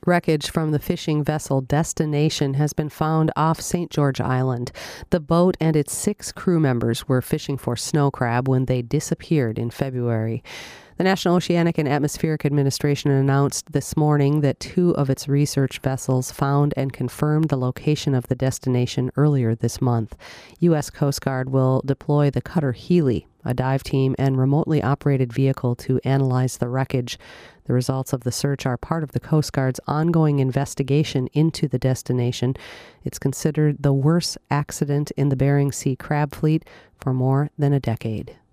Wreckage from the fishing vessel Destination has been found off St. George Island. The boat and its 6 crew members were fishing for snow crab when they disappeared in February. The National Oceanic and Atmospheric Administration announced this morning that 2 of its research vessels found and confirmed the location of the Destination earlier this month. U.S. Coast Guard will deploy the cutter Healy, a dive team and remotely operated vehicle, to analyze the wreckage. The results of the search are part of the Coast Guard's ongoing investigation into the Destination. It's considered the worst accident in the Bering Sea crab fleet for more than a decade.